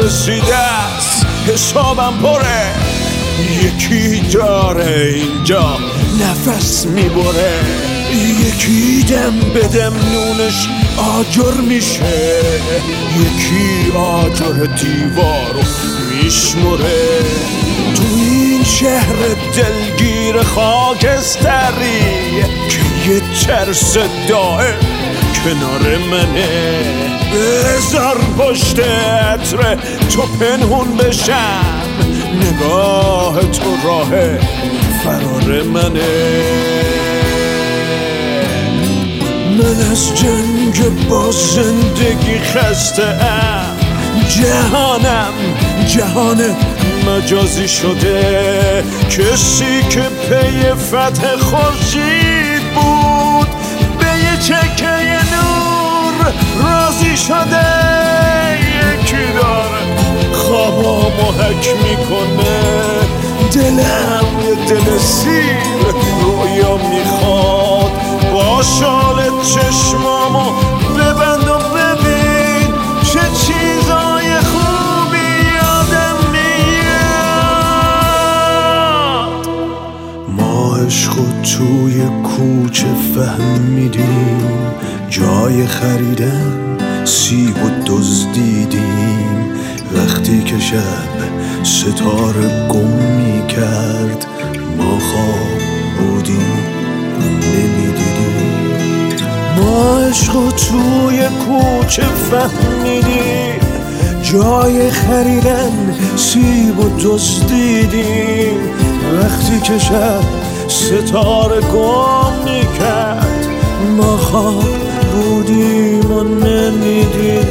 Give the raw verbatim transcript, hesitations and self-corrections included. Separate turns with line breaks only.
رسیده است، حسابم پره. یکی داره اینجا نفس میبره، یکی دم بدم نونش آجر میشه، یکی آجر دیوارو میشمره. تو این شهر دلگیر خاکستری که یه ترس دائم کنار منه، بذار پشت عطر تو پنهون بشم، نگاه تو راه فرار منه. من از جنگ با زندگی خسته ام، جهانم جهان مجازی شده. کسی که پی فتح خورشید بود به یه چکه نور راضی شده. یکی داره خوابامو حک میکنه، دلم یه دل سیر رویا میخواد. با شال چشمامو ببند و ببین چه چیزای خوبی یادم میاد. ما عشقو توی کوچه فهمیدیم، جای خریدن سیب و دزدیدیم. وقتی که شب ستاره گم میکرد، ما خواب بودیم نمیدیدیم. ما عشقو توی کوچه فهمیدیم، جای خریدن سیب و دزدیدیم. وقتی که شب ستاره گم میکرد، ما خواب بودیم و نمیدیدیم.